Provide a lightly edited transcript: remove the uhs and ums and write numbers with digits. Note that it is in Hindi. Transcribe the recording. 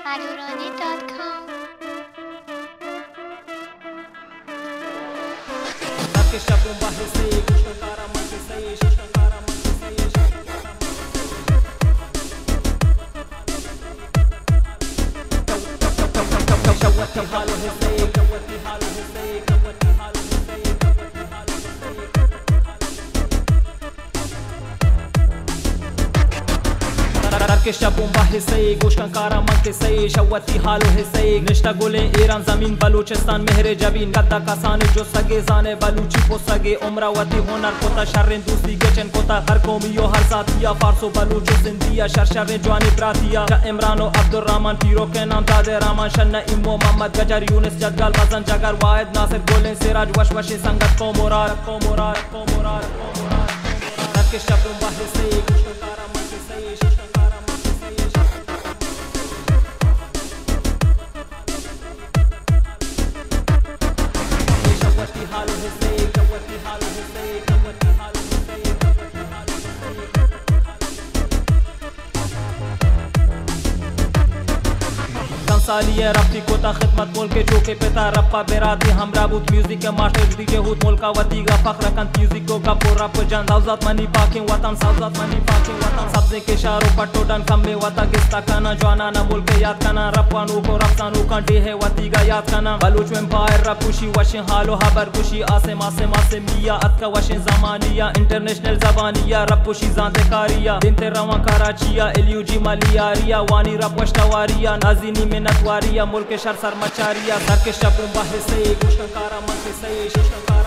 adorani.com. Tarkisha bomba hissei gosh kan kara manke sei shawati halu hissei nishta gole Iran zamin Baluchistan mehre jabin gadda kasane jo sage zane baluchi po sage umrawati honar kota sharren dosti gechen kota har qawmiyo har zatiya farso balucho zindiya shar sharren jwani bratiya ja Imrano Abdurrahman piro ke naam dade Rahman shanna immo Muhammad Gajar Yunus Jadgal Bazan Jagar Wahid Nasir Golen Siraj washwashi sangat qawmorar Tarkisha bomba hissei gosh kan kara manke sei सालिया रफ्ती कोता खिदमत मोल के चौके पेता रप्पा बेराती हमरा बूथ म्यूजिक के मास्टर दी के हुत मोल का वतीगा फखर कन म्यूजिक को का पूरा पजन साउजात मनी पाकिंग वतन सब्जे के शारो पटोडन कम में वता किस्ता काना जवाना ना मोल के याद काना रप्पानु को रफ्तानु का डे है वतीगा याद काना बलूच में एम्पायर रपुशी वशिन हालो हबर कुशी आसे मिया अतका वशिन जमानिया इंटरनेशनल जबानिया रपुशी जानते कारिया दिन ते रवा कराचिया एलयूजी मलियारिया वानी रपवश्तवारिया नाजिनी में नतवारिया मुल्क शर सर मचारिया Tarkisha bomba hissei gosh kan kara manke sei